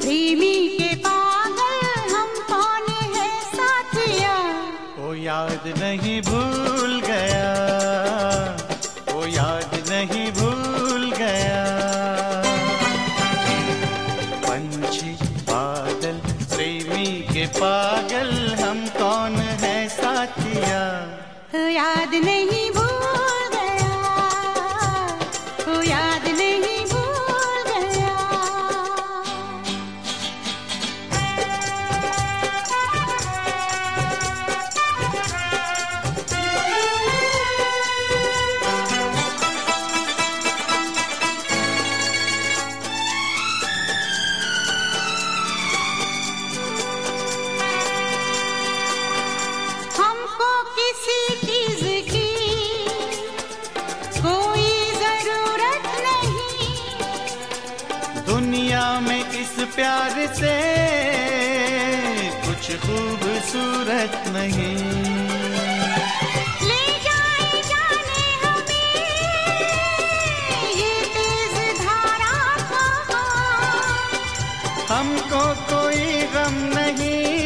प्रेमी के पागल हम कौन है साथिया। वो याद नहीं भूल गया, वो याद नहीं भूल गया। पंछी बादल प्रेमी के पागल हम कौन है साथिया। याद नहीं भूल गया, वो याद नहीं भूल गया। हमको किसी चीज की कोई जरूरत नहीं, दुनिया में इस प्यार से कुछ खूबसूरत नहीं। ले जाए जाने हमें ये तेज धारा कहाँ। हमको कोई गम नहीं,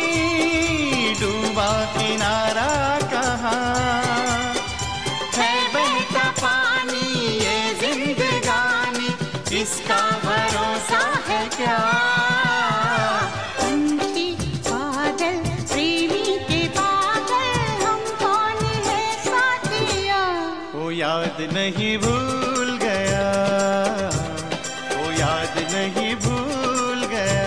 डूबा किनारा कहाँ। है बहता पानी ये जिंदगानी, इसका भरोसा है क्या। पंछी बादल प्रेमी के पागल हम कौन है साथिया। वो याद नहीं भूल गया, वो याद नहीं भूल गया।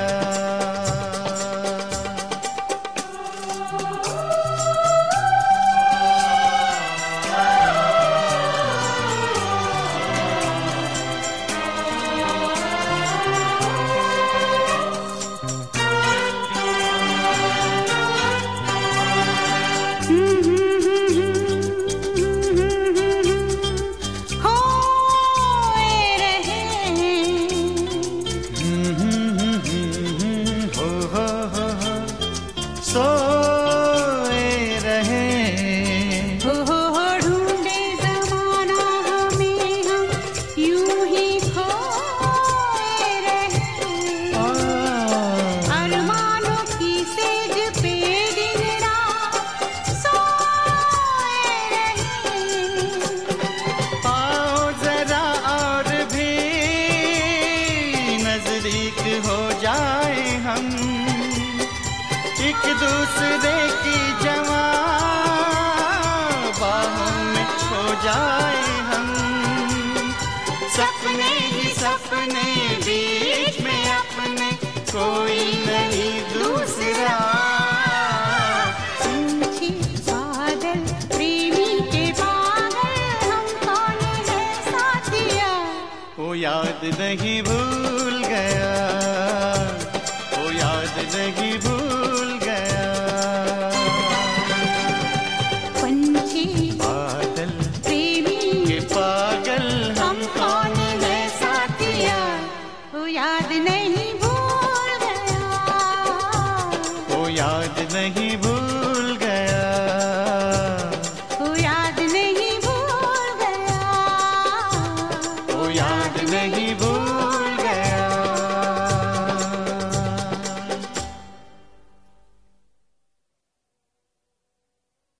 खोए रहे सोए रहे। हो ढूंढे जमाना हमें, हम यूं ही खोए रहे। अरमानों की सेज पे दिन रात सोए रहे। आओ जरा और भी नजदीक हो जाए हम, एक दूसरे की जवां बाहों में खो जाए हम। सपने ही सपने बीच में अपने, कोई नहीं दूसरा। पंछी बादल प्रेमी के पागल हम कौन है साथिया। वो याद नहीं भूल गया, वो याद नहीं भूल गया। पंछी बादल प्रेमी के पागल हम कौन है साथिया। वो याद नहीं भूल गया, वो याद नहीं भूल